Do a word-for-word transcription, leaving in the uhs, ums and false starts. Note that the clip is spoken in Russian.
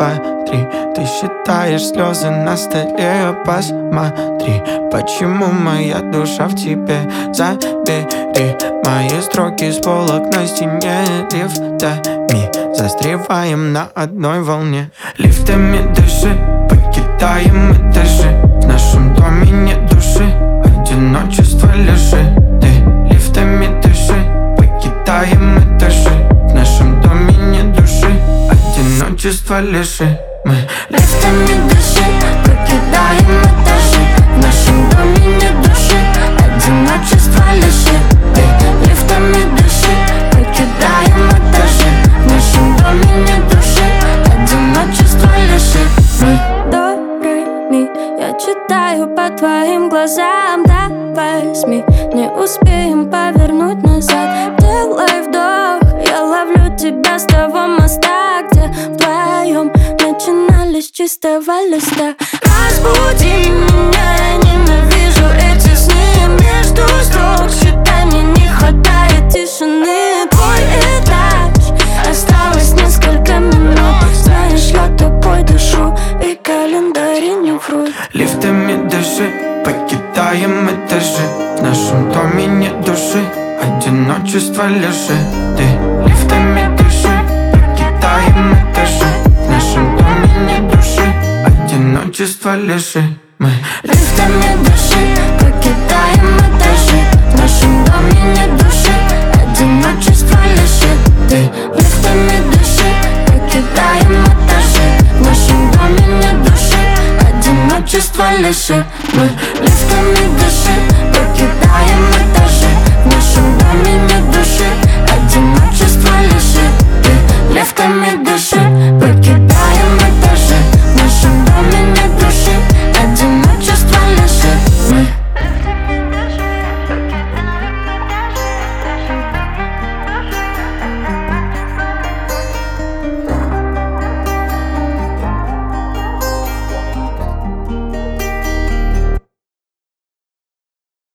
два, три. Ты считаешь слезы на столе, посмотри, почему моя душа в тебе. Забери мои строки с полок на стене лифтами. Застреваем на одной волне. Лифтами дыши, покидаем этажи. В нашем доме нет души, одиночество лиши. Ты лифтами дыши, покидаем этажи. В нашем доме нет души, одиночество лиши. Мы лифтами дыши, покидаем этажи. В нашем доме нет души, одиночество лиши. Ты лифтами дыши, покидаем этажи. В нашем доме нет души, одиночество лиши. Мы до ре ми, я читаю по твоим глазам. Давай возьми, не успеем повернуть назад. Делай вдох, я ловлю тебя с того моста, где вдвоем начинали с чистого листа. Разбуди меня, я ненавижу эти сны. Между строк считай, мне не хватает тишины. Твой этаж, осталось несколько минут. Знаешь, я тобой дышу, и календари не врут. лифтами дыши, покидаем этажи. В нашем доме нет души, одиночество лиши. Ты лифтами дыши, покидаем этажи. В нашем доме нет души, одиночество лиши. Мы лифтами дыши, покидаем этажи. В нашем доме нет души, одиночество лиши. Ты лифтами дыши, покидаем этажи. В нашем доме нет души, одиночество лиши. Мы лифтами дыши,